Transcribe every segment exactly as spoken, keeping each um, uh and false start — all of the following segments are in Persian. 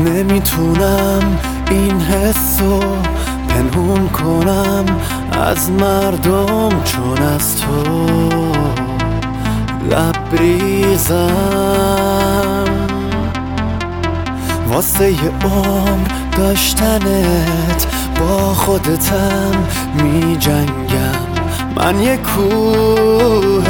نمیتونم این حسو پنهون کنم از مردم، چون از تو لبریزم. واسه یه عمر داشتنت با خودتم می جنگم. من یه کوه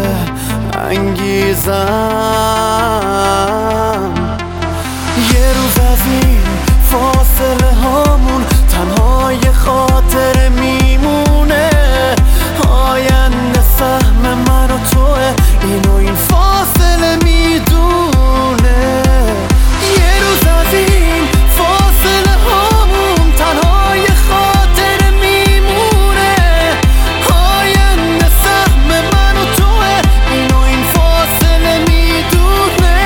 انگیزم. یه روز از این فاصله هامون تنها یه خاطره میمونه. آینده سهم من و توه، اینو این فاصله میدونه. یه روز از این فاصله هامون تنها یه خاطره میمونه. آینده سهم من و توه، اینو این فاصله میدونه.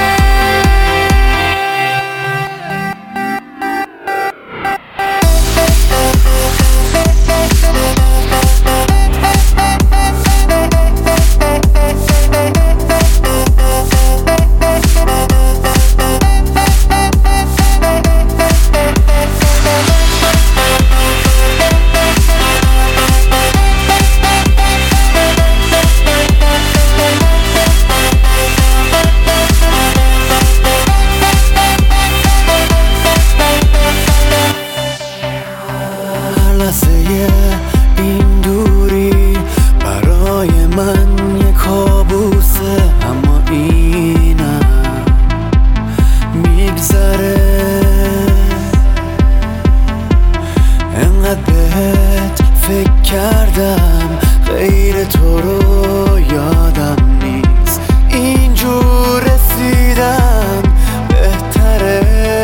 این دوری برای من یه کابوسه، اما اینم میگذره. انقدر بهت فکر کردم غیر تو رو یادم نیست. اینجور رسیدن بهتره.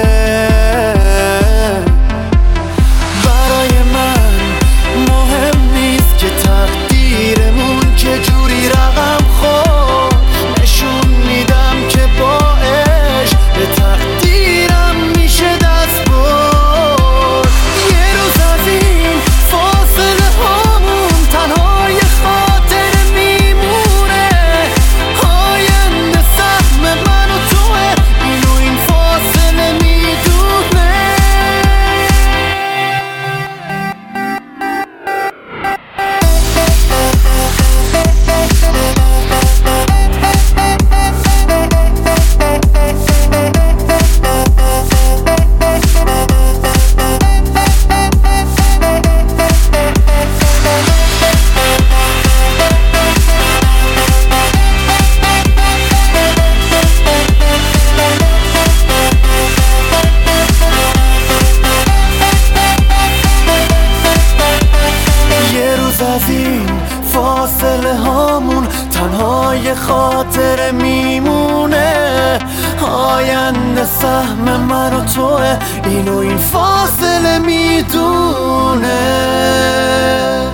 از این فاصله هامون تنها یه خاطره میمونه. آینده سهم من و توه، اینو این فاصله میدونه.